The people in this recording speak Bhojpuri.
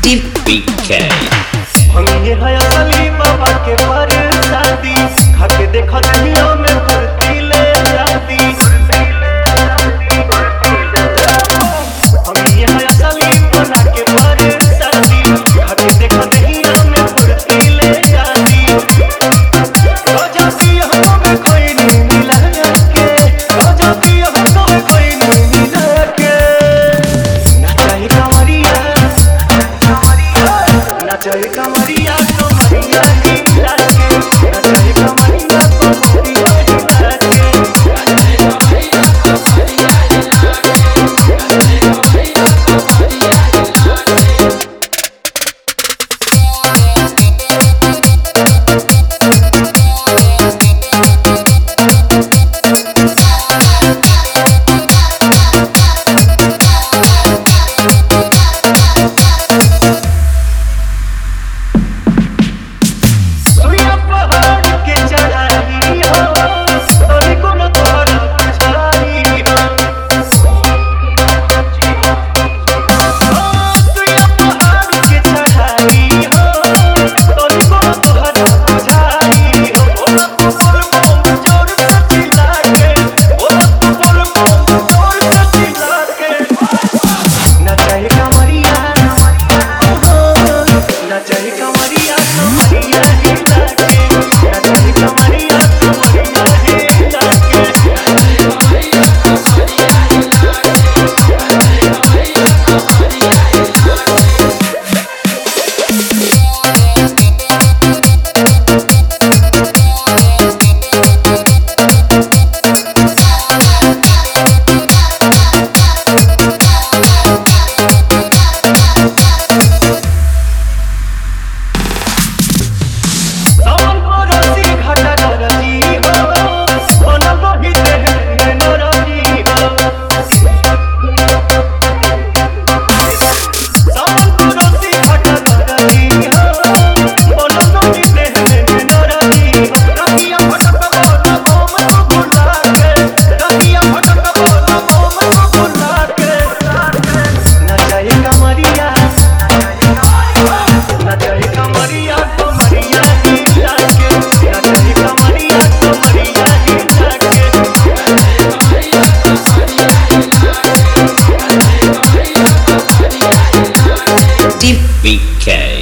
DPK हम ये है असली बाबा के परसादी खाके देखा दुनिया में भर्ती ले जाती। हम ये है असली बना के परसादी खाके देखा दुनिया में भर्ती ले जाती। रोजाती हमें कोई नहीं मिला के, रोजाती हमें कोई नहीं मिला के। ना चाहिए कमरिया, ना चाहिए कमरिया कमरिया हिला के, ना चाहिए कमरिया कमरिया हिला के। सुइया पहाड़ के चढ़ाई हो, तोरी कोनो तोहरा बुझाई हो। सुइया पहाड़ के चढ़ाई हो, तोरी कोनो तोहरा बुझाई हो। बोला तू बोल बम जोर से चिल्ला के, बोला तू बोल बम जोर से चिल्ला के। ना चाहिए कमरिया, ना चाहिए कमरिया कमरिया हिला के, ना चाहिए कमरिया कमरिया हिला के। सावन परसी घाटा डरजी हो, बनल रही देह में नरजी हो। सावन परसी घाटा डरजी हो, बनल रही देह में नरजी हो। रतिया भटक बोला बम को बुला के, रतिया भटक बोला बम को बुला के। ना चाहिए कमरिया, ना चाहिए कमरिया कमरिया हिला के, ना चाहिए कमरिया कमरिया हिला के। DPK